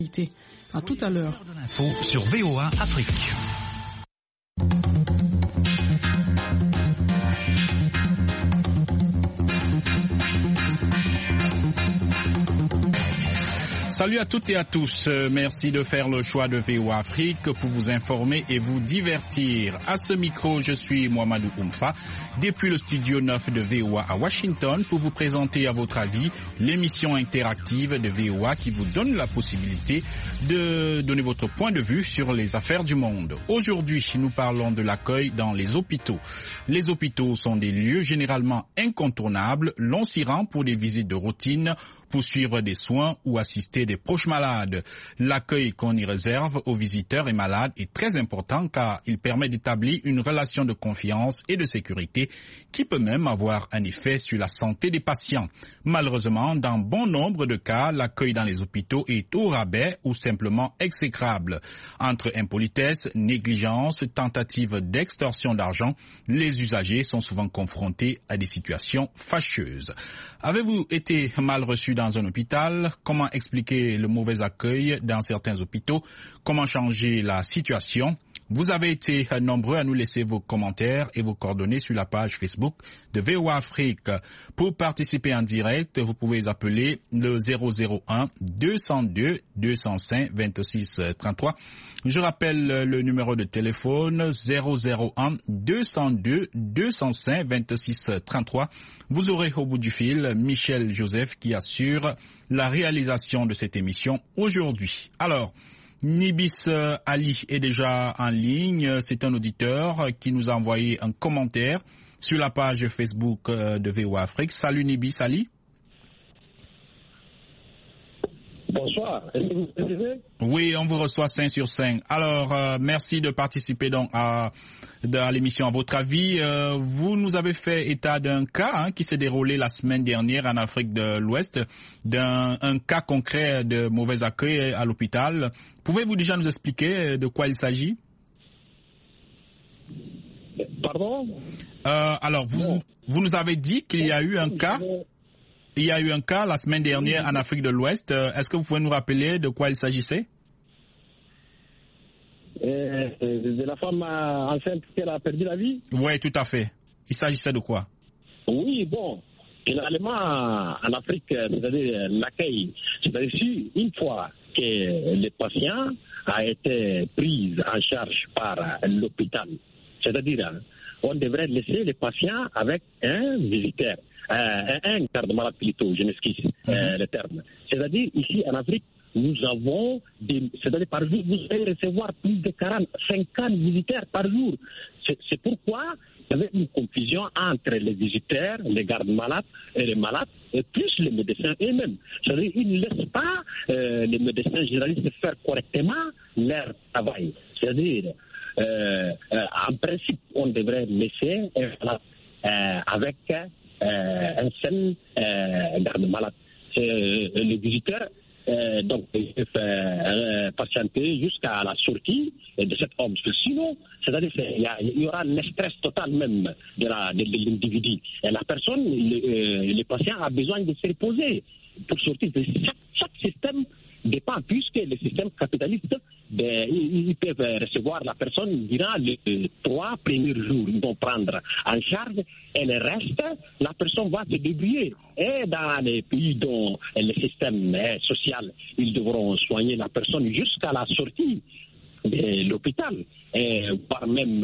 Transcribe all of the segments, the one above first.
À tout à l'heure. Info sur VOA Afrique. Salut à toutes et à tous. Merci de faire le choix de VOA Afrique pour vous informer et vous divertir. À ce micro, je suis Mohamedou Oumfa, depuis le studio 9 de VOA à Washington, pour vous présenter à votre avis l'émission interactive de VOA qui vous donne la possibilité de donner votre point de vue sur les affaires du monde. Aujourd'hui, nous parlons de l'accueil dans les hôpitaux. Les hôpitaux sont des lieux généralement incontournables. L'on s'y rend pour des visites de routine, pour suivre des soins ou assister des proches malades. L'accueil qu'on y réserve aux visiteurs et malades est très important car il permet d'établir une relation de confiance et de sécurité qui peut même avoir un effet sur la santé des patients. Malheureusement, dans bon nombre de cas, l'accueil dans les hôpitaux est au rabais ou simplement exécrable. Entre impolitesse, négligence, tentative d'extorsion d'argent, les usagers sont souvent confrontés à des situations fâcheuses. Avez-vous été mal reçu dans un hôpital? Comment expliquer le mauvais accueil dans certains hôpitaux? Comment changer la situation? Vous avez été nombreux à nous laisser vos commentaires et vos coordonnées sur la page Facebook de VOA Afrique. Pour participer en direct, vous pouvez appeler le 001 202 205 26 33. Je rappelle le numéro de téléphone 001 202 205 26 33. Vous aurez au bout du fil Michel Joseph qui assure la réalisation de cette émission aujourd'hui. Alors, Nibis Ali est déjà en ligne. C'est un auditeur qui nous a envoyé un commentaire sur la page Facebook de VOA Afrique. Salut Nibis Ali. Bonsoir. Est-ce que vous me recevez? Oui, on vous reçoit 5 sur 5. Alors, merci de participer donc à l'émission. À votre avis, vous nous avez fait état d'un cas qui s'est déroulé la semaine dernière en Afrique de l'Ouest, d'un cas concret de mauvais accueil à l'hôpital. Pouvez-vous déjà nous expliquer de quoi il s'agit? Pardon? Alors, vous nous avez dit qu'il y a eu un cas. Il y a eu un cas la semaine dernière en Afrique de l'Ouest. Est-ce que vous pouvez nous rappeler de quoi il s'agissait? De la femme enceinte qui a perdu la vie? Oui, tout à fait. Il s'agissait de quoi? Oui, bon. Généralement, en Afrique, c'est-à-dire l'accueil, c'est-à-dire si une fois que le patient a été pris en charge par l'hôpital, c'est-à-dire on devrait laisser le patient avec un visiteur. Un garde-malade plutôt, je m'excuse le terme. C'est-à-dire, ici en Afrique, nous avons, c'est-à-dire par jour, vous allez recevoir plus de 50 visiteurs par jour. C'est pourquoi il y avait une confusion entre les visiteurs, les gardes-malades et les malades, et plus les médecins eux-mêmes. C'est-à-dire, ils ne laissent pas les médecins généralistes faire correctement leur travail. C'est-à-dire, en principe, on devrait laisser un malade avec un seul garde-malade. Les visiteurs donc ils peuvent patienter jusqu'à la sortie de cet homme. Parce que sinon, c'est-à-dire il y aura un stress total même de l'individu. Et la personne, le patient a besoin de se reposer pour sortir. Chaque système dépend, puisque les systèmes capitalistes, ils peuvent recevoir la personne durant les 3 premiers jours. Ils vont prendre en charge et le reste, la personne va se débrouiller. Et dans les pays dont le système est social, ils devront soigner la personne jusqu'à la sortie de l'hôpital, voire même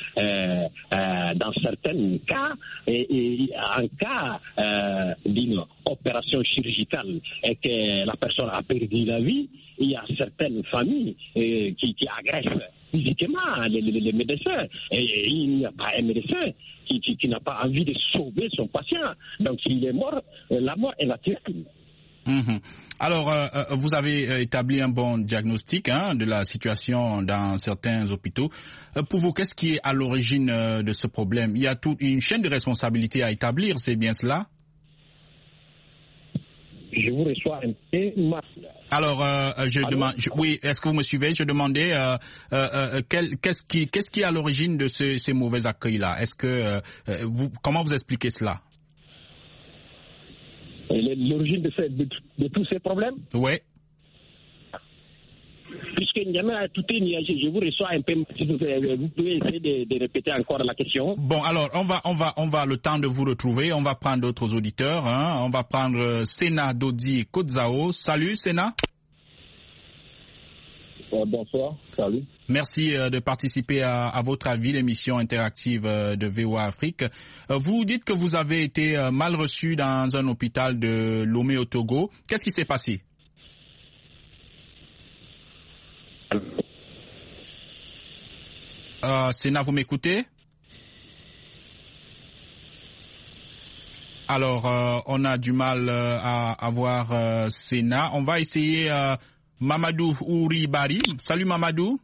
dans certains cas, en cas d'une opération chirurgicale et que la personne a perdu la vie, il y a certaines familles qui agressent physiquement les médecins, et il n'y a pas un médecin qui n'a pas envie de sauver son patient. Donc s'il est mort, la mort est naturelle. Alors, vous avez établi un bon diagnostic de la situation dans certains hôpitaux. Pour vous, qu'est-ce qui est à l'origine de ce problème? Il y a toute une chaîne de responsabilité à établir, c'est bien cela? Je vous reçois un peu mal. Alors, demande, oui, est-ce que vous me suivez? Je demandais qu'est-ce qui est à l'origine de ces mauvais accueils-là? Est-ce que comment vous expliquez cela? L'origine de tous ces problèmes? Oui. puisque Niamey a tout énergie. Je vous reçois un peu, si vous pouvez essayer de répéter encore la question. Bon, alors, on va le temps de vous retrouver. On va prendre d'autres auditeurs. On va prendre Sena Dodi Kodzao. Salut, Sena. Bonsoir, salut. Merci de participer à votre avis, l'émission interactive de VOA Afrique. Vous dites que vous avez été mal reçu dans un hôpital de Lomé au Togo. Qu'est-ce qui s'est passé? Sena, vous m'écoutez? Alors, on a du mal à avoir Sena. On va essayer Mamadou Ouribari. Salut Mamadou.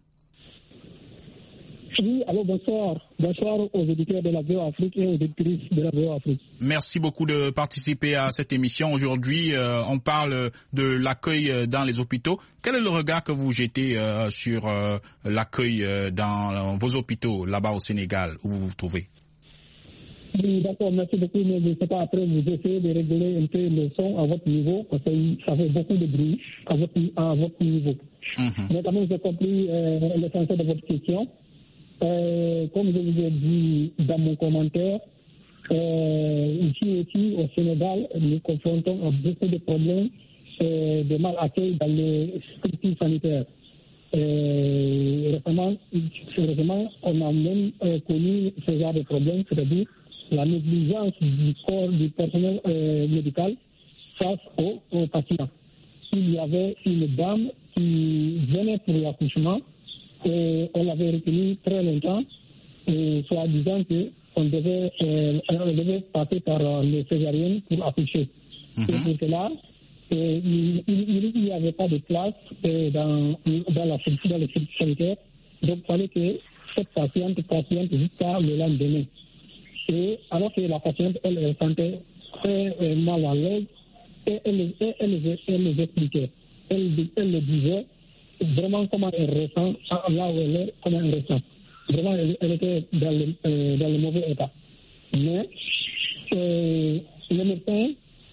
Oui, allô, bonsoir. Bonsoir aux auditeurs de la VOA Afrique et aux auditrices de la VOA Afrique. Merci beaucoup de participer à cette émission. Aujourd'hui, on parle de l'accueil dans les hôpitaux. Quel est le regard que vous jetez sur l'accueil dans vos hôpitaux là-bas au Sénégal, où vous vous trouvez? Oui, d'accord, merci beaucoup. Mais je ne sais pas, après, vous essayez de réguler un peu le son à votre niveau, parce que ça fait beaucoup de bruit à votre niveau. Notamment, j'ai compris l'essentiel de votre question. Comme je vous ai dit dans mon commentaire, ici aussi au Sénégal, nous confrontons à beaucoup de problèmes de mal accueil dans les structures sanitaires. Récemment, on a même connu ce genre de problème, c'est-à-dire la négligence du corps du personnel médical face aux patients. Il y avait une dame qui venait pour l'accouchement et on l'avait retenue très longtemps, soi-disant qu'on devait passer par les césariennes pour accoucher. Et pour cela, il n'y avait pas de place dans les structures sanitaires, donc il fallait que cette patiente jusqu'à le lendemain. Et alors que la patiente, elle se sentait très mal à l'aise, et elle les expliquait. Elle le disait vraiment comment elle ressent, là où elle est, comment elle ressent. Vraiment, elle était dans le mauvais état. Mais le médecin,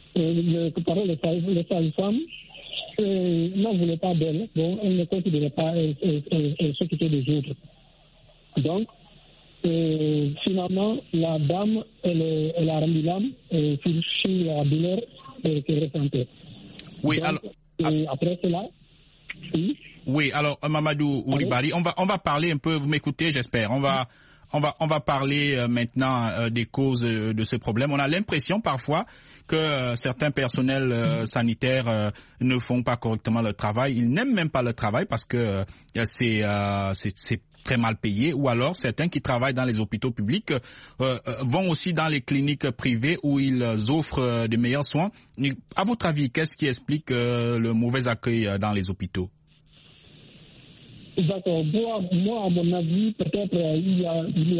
les sages-femmes, n'en voulaient pas d'elle. Bon, elle ne considérait pas s'occuper des autres. Donc, finalement, la dame, elle a rendu l'âme sur la douleur qu'elle ressentait. Oui, donc, alors. Après cela, oui. Oui, alors Mamadou Ouribari, on va parler un peu. Vous m'écoutez, j'espère. On va parler maintenant des causes de ce problème. On a l'impression parfois que certains personnels sanitaires ne font pas correctement leur travail. Ils n'aiment même pas leur travail parce que c'est très mal payé, ou alors certains qui travaillent dans les hôpitaux publics vont aussi dans les cliniques privées où ils offrent de meilleurs soins. À votre avis, qu'est-ce qui explique le mauvais accueil dans les hôpitaux? D'accord. Moi, à mon avis, peut-être il y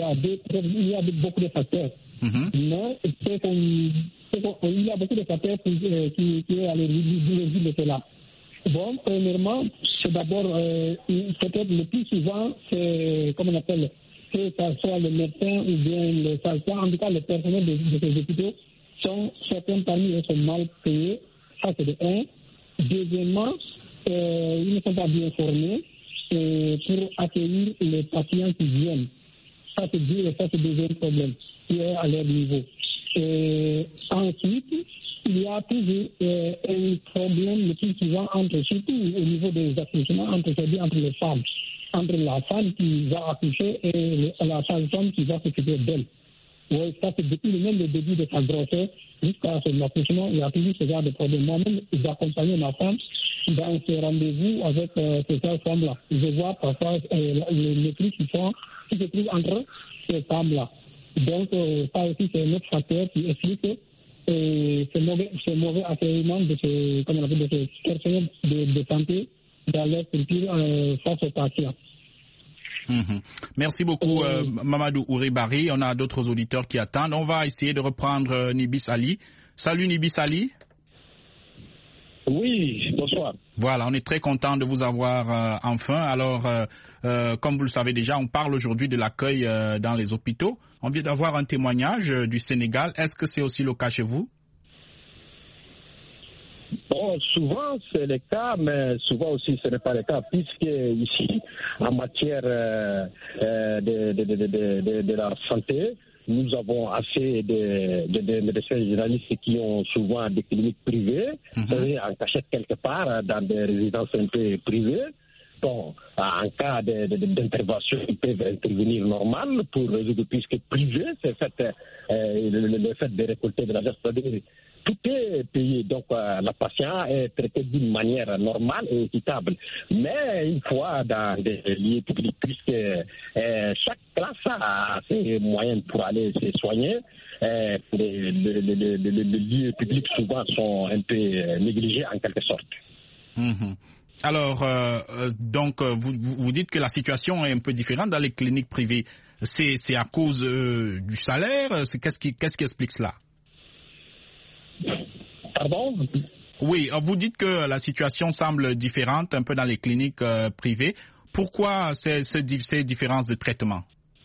a beaucoup de facteurs. Mais il y a beaucoup de facteurs qui est à l'origine de cela. Bon, premièrement, c'est d'abord, peut-être le plus souvent, c'est, comme on appelle, que ce soit le médecin ou bien le sage-femme, en tout cas le personnel de ces hôpitaux, certains parmi eux sont mal payés. Ça, c'est de un. Deuxièmement, ils ne sont pas bien formés pour accueillir les patients qui viennent. Ça, c'est le deuxième problème qui est à leur niveau. Ensuite, il y a toujours un problème le plus souvent surtout au niveau des accouchements, entre les femmes, entre la femme qui va accoucher et la femme qui va s'occuper d'elle. Oui, ça c'est depuis même le début de sa grossesse jusqu'à son accouchement, il y a toujours ce genre de problème. Moi-même, j'accompagne ma femme dans ces rendez-vous avec ces femmes-là. Je vois parfois les mépris qui se trouvent entre ces femmes-là. Donc, ça aussi, c'est un autre facteur qui explique ce mauvais accueillement de ces personnels de santé dans leur culture face aux patients. Merci beaucoup, Mamadou Ouribari. On a d'autres auditeurs qui attendent. On va essayer de reprendre Nibis Ali. Salut Nibis Ali. Oui, bonsoir. Voilà, on est très content de vous avoir enfin. Alors, comme vous le savez déjà, on parle aujourd'hui de l'accueil dans les hôpitaux. On vient d'avoir un témoignage du Sénégal. Est-ce que c'est aussi le cas chez vous? Bon, souvent c'est le cas, mais souvent aussi ce n'est pas le cas, puisque ici, en matière de la santé, nous avons assez de médecins généralistes qui ont souvent des cliniques privées, c'est-à-dire en cachette quelque part, dans des résidences un peu privées. Bon, en cas d'intervention, ils peuvent intervenir normal pour résoudre, puisque privé, c'est le fait de récolter de l'argent, c'est-à-dire tout est payé, donc la patient est traitée d'une manière normale et équitable. Mais une fois dans des lieux publics, puisque chaque classe a ses moyens pour aller se soigner, les lieux publics souvent sont un peu négligés en quelque sorte. Alors, donc, vous dites que la situation est un peu différente dans les cliniques privées. C'est à cause du salaire? Qu'est-ce qui explique cela? Pardon? Oui, vous dites que la situation semble différente un peu dans les cliniques privées. Pourquoi ces différences de traitement?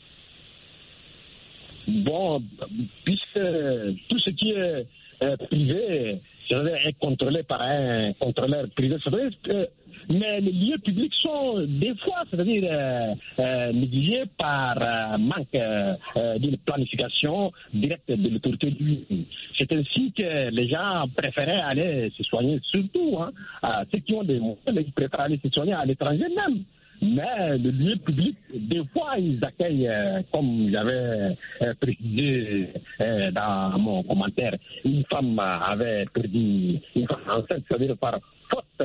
Bon, puisque tout ce qui est privé, est contrôlé par un contrôleur privé, mais les lieux publics sont des fois, négligés par manque d'une planification directe de l'autorité du pays. C'est ainsi que les gens préféraient aller se soigner, surtout ceux qui ont des moyens, ils préfèrent aller se soigner à l'étranger même. Mais le lieu public, des fois, ils accueillent, comme j'avais précisé dans mon commentaire, une femme avait perdu, une femme enceinte, c'est-à-dire par faute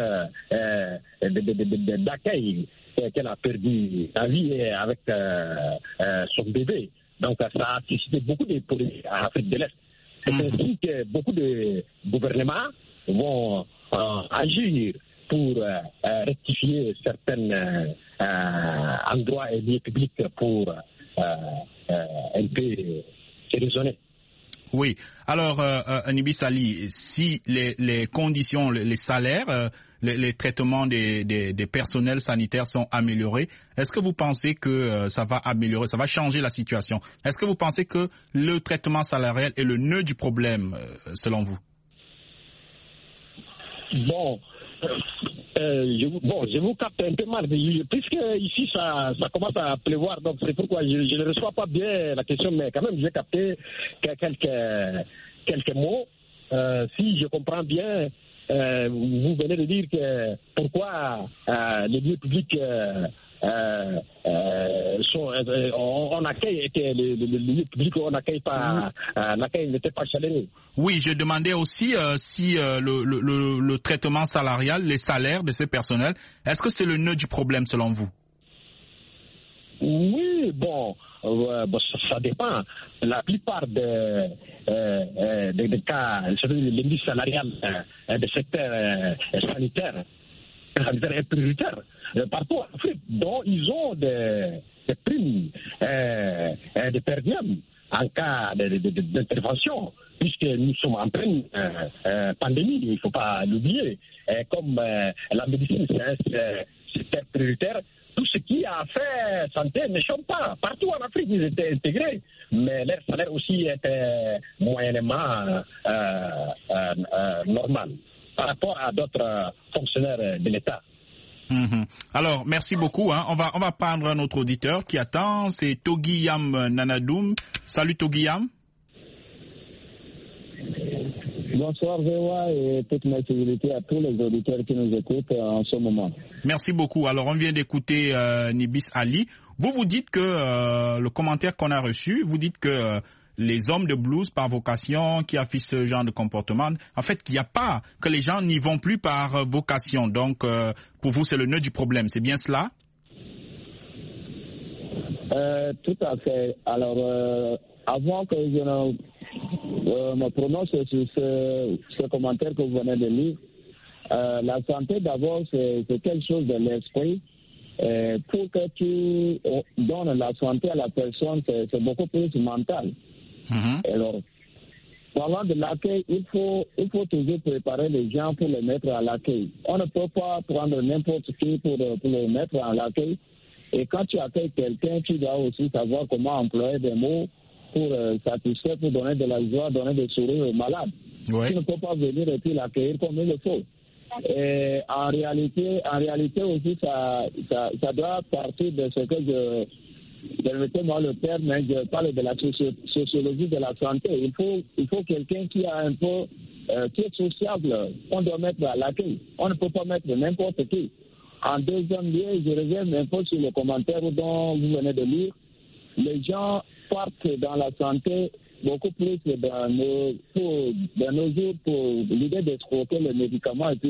d'accueil, qu'elle a perdu la vie avec son bébé. Donc ça a suscité beaucoup de polémiques en Afrique de l'Est. C'est ainsi que beaucoup de gouvernements vont agir pour rectifier certains endroits et lieux publics pour un peu se raisonner. Oui. Alors, Nibis Ali, si les conditions, les salaires, les traitements des personnels sanitaires sont améliorés, est-ce que vous pensez que ça va améliorer, ça va changer la situation? Est-ce que vous pensez que le traitement salarial est le nœud du problème, selon vous? Bon, je vous capte un peu mal, puisque ici ça commence à pleuvoir, donc c'est pourquoi je ne reçois pas bien la question, mais quand même j'ai capté quelques mots. Si je comprends bien, vous venez de dire que pourquoi les lieux publics on accueille, que les lieux publics on n'accueille pas, l'accueil n'était pas chaleureux. Oui, je demandais aussi si le traitement salarial, les salaires de ces personnels, est-ce que c'est le nœud du problème selon vous? Oui, bon, ça dépend. La plupart des cas, c'est-à-dire l'indice salarial des secteurs sanitaires est prioritaire partout en Afrique, dont ils ont des primes, des perdièmes en cas d'intervention, puisque nous sommes en pleine pandémie, il ne faut pas l'oublier. Comme la médecine, c'est prioritaire, tout ce qui a fait santé ne chôme pas. Partout en Afrique, ils étaient intégrés, mais leur salaire aussi était moyennement normal par rapport à d'autres fonctionnaires de l'État. Alors, merci beaucoup. On va prendre un autre auditeur qui attend, c'est Togiyam Nanadoum. Salut Togiyam. Bonsoir VOA et toute ma civilité à tous les auditeurs qui nous écoutent en ce moment. Merci beaucoup. Alors, on vient d'écouter Nibis Ali. Vous dites que le commentaire qu'on a reçu, vous dites que les hommes de blues par vocation qui affichent ce genre de comportement, en fait, qu'il n'y a pas, que les gens n'y vont plus par vocation. Donc, pour vous, c'est le nœud du problème. C'est bien cela? Tout à fait. Alors, avant que je me prononce sur ce commentaire que vous venez de lire, la santé, d'abord, c'est quelque chose de l'esprit. Pour que tu donnes la santé à la personne, c'est beaucoup plus mental. Alors, parlant de l'accueil, il faut toujours préparer les gens pour les mettre à l'accueil. On ne peut pas prendre n'importe qui pour les mettre à l'accueil. Et quand tu accueilles quelqu'un, tu dois aussi savoir comment employer des mots pour satisfaire, pour donner de la joie, donner des sourires aux malades. Ouais. Tu ne peux pas venir et puis l'accueillir comme il le faut. Et en réalité aussi, ça doit partir de ce que permettez-moi le terme, mais je parle de la sociologie de la santé. Il faut quelqu'un qui a un peu, qui est sociable, on doit mettre à l'accueil. On ne peut pas mettre n'importe qui. En deuxième lieu, je reviens un peu sur le commentaire dont vous venez de lire. Les gens partent dans la santé beaucoup plus dans nos jours pour l'idée d'exploiter les médicaments et puis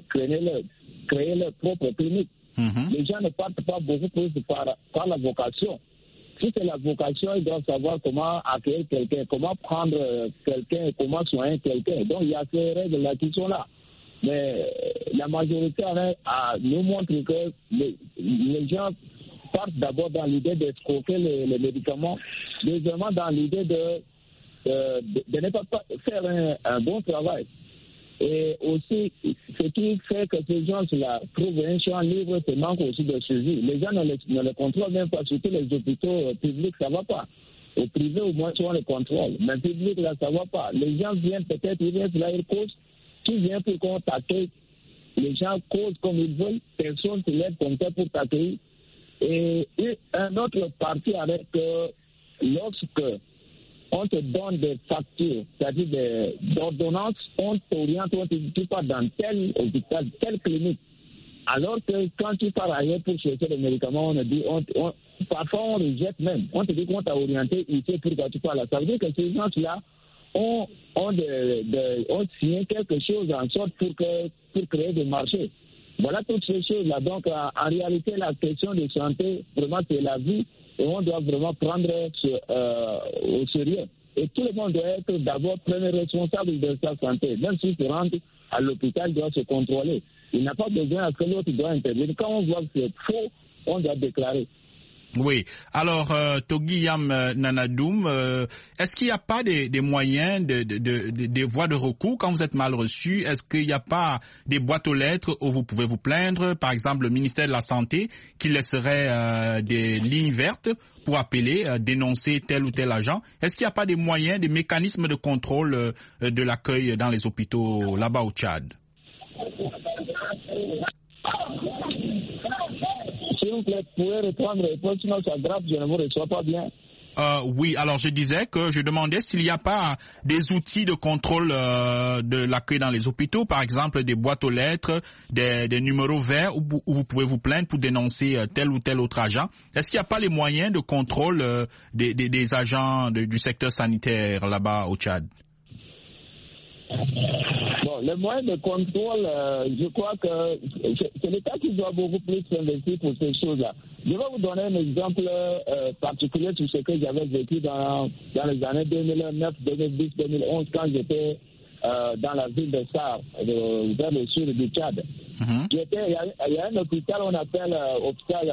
créer leur propre clinique. Les gens ne partent pas beaucoup plus par la vocation. Si c'est la vocation, ils doivent savoir comment accueillir quelqu'un, comment prendre quelqu'un, comment soigner quelqu'un. Donc il y a ces règles-là qui sont là. Mais la majorité nous montre que les gens partent d'abord dans l'idée d'escroquer les médicaments, deuxièmement dans l'idée de ne pas faire un bon travail. Et aussi, ce qui fait que ces gens-là trouvent un champ libre, c'est manque aussi de suivi. Les gens ne le contrôlent même pas, surtout les hôpitaux publics, ça ne va pas. Au privé, au moins, on le contrôle. Mais public, là, ça ne va pas. Les gens viennent peut-être, ils viennent là, ils causent. Tu viens pour qu'on t'accueille. Les gens causent comme ils veulent. Personne ne se lève comme ça pour t'accueillir. Et un autre parti avec lorsque on te donne des factures, c'est-à-dire des ordonnances, on t'oriente, on te dit tu pars dans tel hôpital, telle clinique. Alors que quand tu pars ailleurs pour chercher des médicaments, parfois on rejette même. On te dit qu'on t'a orienté ici pour que tu parles là. Ça veut dire que ces gens-là ont signé quelque chose en sorte pour créer des marchés. Voilà toutes ces choses-là. Donc, en réalité, la question de santé, vraiment, c'est la vie et on doit vraiment prendre au sérieux. Et tout le monde doit être d'abord premier responsable de sa santé. Même s'il se rend à l'hôpital, il doit se contrôler. Il n'a pas besoin que l'autre doit intervenir. Quand on voit que c'est faux, on doit déclarer. Oui. Alors, Toguiyam Nanadoum, est-ce qu'il n'y a pas des moyens, des voies de recours quand vous êtes mal reçu? Est-ce qu'il n'y a pas des boîtes aux lettres où vous pouvez vous plaindre? Par exemple, le ministère de la Santé qui laisserait des lignes vertes pour appeler, dénoncer tel ou tel agent. Est-ce qu'il n'y a pas des moyens, des mécanismes de contrôle de l'accueil dans les hôpitaux là-bas au Tchad? Vous pouvez reprendre les postes, sinon ça grave, je ne vous reçois pas bien. Oui, alors je disais que je demandais s'il n'y a pas des outils de contrôle de l'accueil dans les hôpitaux, par exemple des boîtes aux lettres, des numéros verts où vous pouvez vous plaindre pour dénoncer tel ou tel autre agent. Est-ce qu'il n'y a pas les moyens de contrôle des agents du secteur sanitaire là-bas au Tchad? Bon, les moyens de contrôle, je crois que c'est l'État qui doit beaucoup plus s'investir pour ces choses-là. Je vais vous donner un exemple particulier sur ce que j'avais vécu dans les années 2009, 2010, 2011, quand j'étais dans la ville de Sar, vers le sud du Tchad. Il y a un hôpital, on appelle hôpital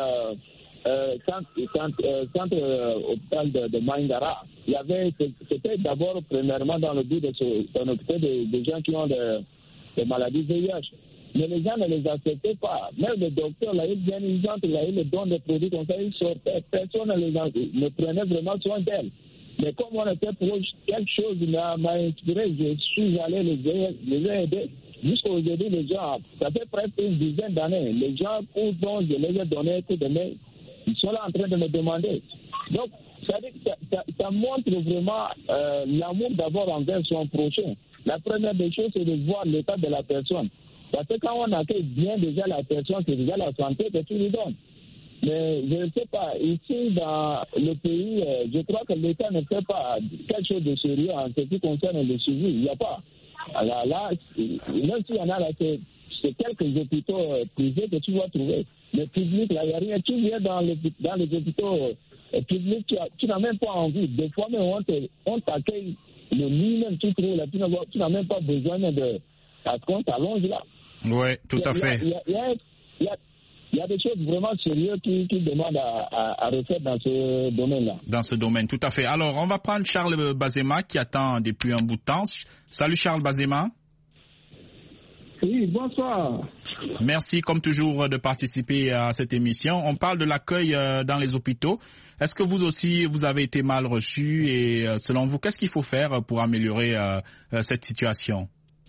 centre hôpital de Maïngara. C'était d'abord premièrement dans le but de s'occuper des gens qui ont des maladies VIH. Mais les gens ne les acceptaient pas. Même les docteurs, là, ils viennent, ils entrent, là, ils leur donnent des produits comme ça, ils sortaient. Personne ne prenait vraiment soin d'elles. Mais comme on était proche, quelque chose m'a inspiré, je suis allé les aider. Jusqu'à aujourd'hui, les gens, ça fait presque une dizaine d'années, les gens dont je les ai donné un coup de main, ils sont là en train de me demander. Donc, ça montre vraiment l'amour d'abord envers son prochain. La première des choses, c'est de voir l'état de la personne. Parce que quand on accueille bien déjà la personne, c'est déjà la santé que tu lui donnes. Mais je ne sais pas, ici dans le pays, je crois que l'État ne fait pas quelque chose de sérieux en ce qui concerne le suivi. Il n'y a pas. Alors là, même s'il y en a là, c'est quelques hôpitaux privés que tu vas trouver. Mais publics, là, il n'y a rien. Tu viens dans les hôpitaux publics, tu n'as même pas envie. Des fois, même on t'accueille le lit, même tu trouves là, tu n'as même pas besoin de... Parce qu'on t'allonge là. Oui, tout à fait. Il y a des choses vraiment sérieuses qui demandent à refaire dans ce domaine-là. Dans ce domaine, tout à fait. Alors, on va prendre Charles Bazema qui attend depuis un bout de temps. Salut Charles Bazema. Oui, bonsoir. Merci comme toujours de participer à cette émission. On parle de l'accueil dans les hôpitaux. Est-ce que vous aussi, vous avez été mal reçu et selon vous, qu'est-ce qu'il faut faire pour améliorer cette situation?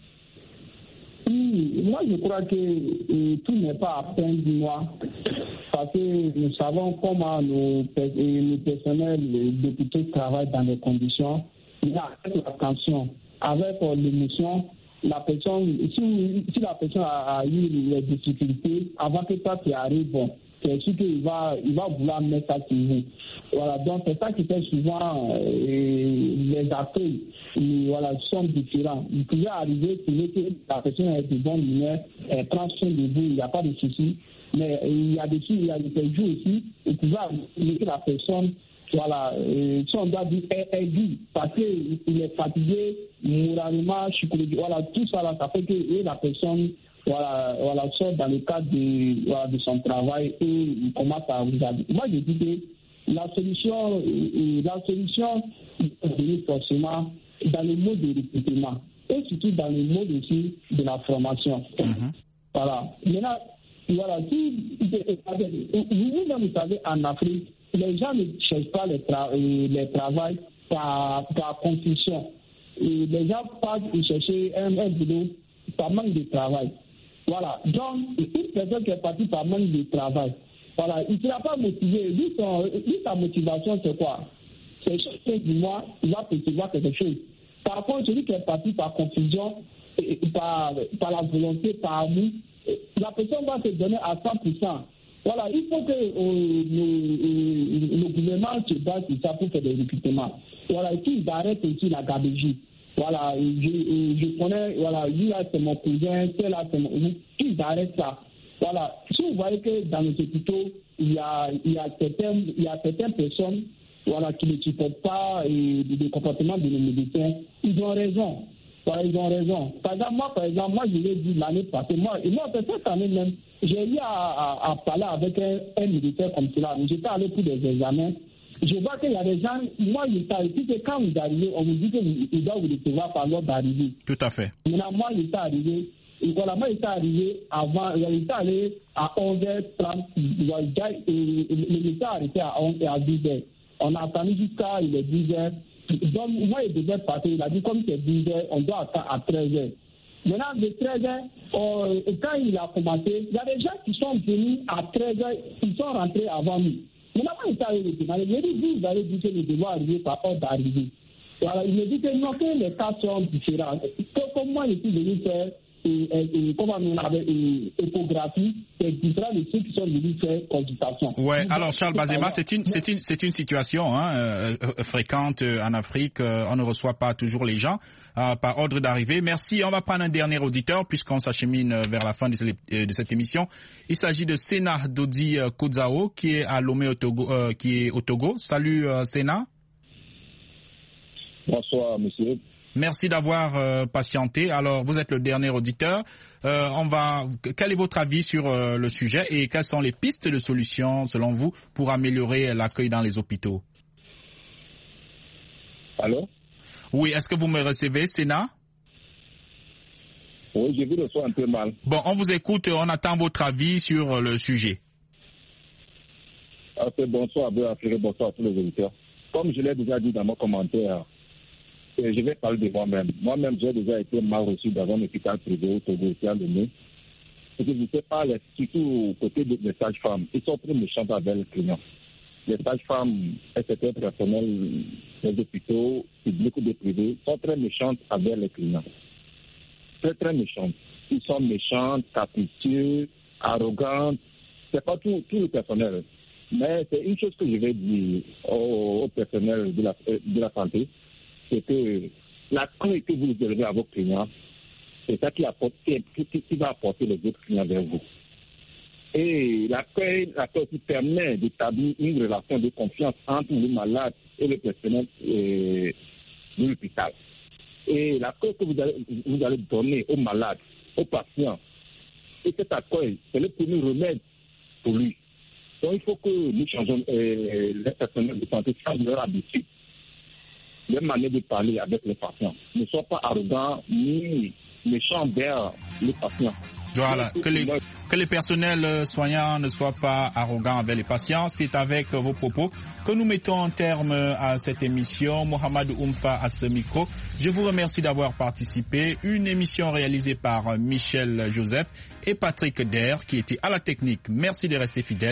Oui, moi je crois que tout n'est pas à fin du mois parce que nous savons comment nos personnels d'hôpitaux travaillent dans les conditions. Mais avec l'attention, avec l'émotion, la personne, si la personne a eu des difficultés, avant que ça tu arrive, bon, c'est sûr qu'il va vouloir mettre ça sur vous. Voilà, donc c'est ça qui fait souvent les accueils, voilà, sont différents. Il pouvait arriver que la personne est de bonne humeur, elle prend soin de vous, il n'y a pas de souci. Mais il y a des jours aussi, il pouvait arriver que la personne, voilà, si on doit dire aigu, parce qu'il est fatigué, moralement, psychologiquement, voilà, tout ça là, ça fait que la personne, voilà, sort dans le cadre de son travail et il commence à vous dire. Moi, je dis que la solution est venue forcément dans le mode de recrutement et surtout dans le mode aussi de la formation. Voilà. Maintenant, voilà, vous savez, en Afrique, les gens ne cherchent pas les travail par confusion. Et les gens partent chercher un boulot par manque de travail. Voilà. Donc, une personne qui est partie par manque de travail, voilà, il ne sera pas motivé. Lui, sa motivation, c'est quoi? C'est chaque mois, il va percevoir quelque chose. Par contre, celui qui est parti par confusion, par la volonté, par amour, la personne va se donner à 100%. Voilà, il faut que le gouvernement se base sur ça pour faire des recrutements. Voilà, et qu'ils arrêtent aussi la gabegie. Voilà, je connais, voilà, lui là c'est mon cousin, tel là c'est mon... Qu'ils arrêtent ça. Voilà, si vous voyez que dans les hôpitaux, il y a certaines personnes, voilà, qui ne supportent pas le comportement de nos médecins, ils ont raison. Voilà, ils ont raison. Par exemple, moi je l'ai dit l'année passée, moi cette année même, j'ai eu à parler avec un militaire comme cela. J'étais allé pour des examens. Je vois qu'il y a des gens, moi je sais que quand vous arrivez, on vous dit qu'il doit vous recevoir par l'ordre d'arrivée. Tout à fait. Maintenant, moi j'étais arrivé, voilà, moi j'étais arrivé avant, j'étais allé à 11h30, le militaire a arrêté à 11h à 10h. On a attendu jusqu'à 10h. Donc, moi, il devait passer. Il a dit, comme c'est 10h, on doit attendre à 13h. Maintenant, de 13h, quand il a commencé, il y a des gens qui sont venus à 13h, ils sont rentrés avant nous. Maintenant, il est arrivé. Il m'a dit, vous avez dit que nous devons arriver par ordre d'arrivée. Voilà, il me dit que non, que les cas sont différents. Comme moi, je suis venu faire comment on avait échographie, c'est différent de ceux qui sont venus faire consultation. Ouais, alors Charles Bazema, c'est une situation fréquente en Afrique. On ne reçoit pas toujours les gens par ordre d'arrivée. Merci. On va prendre un dernier auditeur puisqu'on s'achemine vers la fin de cette émission. Il s'agit de Sena Dodi Kozao qui est à Lomé au Togo, qui est au Togo. Salut Sena. Bonsoir monsieur. Merci d'avoir patienté. Alors, vous êtes le dernier auditeur. Quel est votre avis sur le sujet et quelles sont les pistes de solutions, selon vous, pour améliorer l'accueil dans les hôpitaux? Allô? Oui, est-ce que vous me recevez, Sénat? Oui, je vous reçois un peu mal. Bon, on vous écoute, on attend votre avis sur le sujet. Bonsoir, bonsoir à tous les auditeurs. Comme je l'ai déjà dit dans mon commentaire, je vais parler de moi-même. Moi-même, j'ai déjà été mal reçu dans un hôpital privé au Togo, ici à Lomé. Et je ne sais pas, surtout côté des sages-femmes, ils sont très méchants avec les clients. Les sages-femmes et certains personnels des hôpitaux publics ou des privés sont très méchantes avec les clients. Très, très méchantes. Ils sont méchants, capricieux, arrogants. C'est pas tout le personnel. Mais c'est une chose que je vais dire au personnel de la santé. C'est que l'accueil que vous donnez à vos clients, c'est ça qui va apporter les autres clients vers vous. Et l'accueil aussi permet d'établir une relation de confiance entre le malade et le personnel de l'hôpital. Et l'accueil que vous allez donner aux malades, aux patients, et cet accueil, c'est le premier remède pour lui. Donc il faut que nous changeons les personnels de santé changent leur habitude, leur manière de parler avec les patients. Ne soient pas arrogants ni méchants vers les patients. Voilà, que les personnels soignants ne soient pas arrogants avec les patients. C'est avec vos propos que nous mettons un terme à cette émission. Mohamedou Oumfa à ce micro. Je vous remercie d'avoir participé. Une émission réalisée par Michel Joseph et Patrick Der qui était à la technique. Merci de rester fidèles.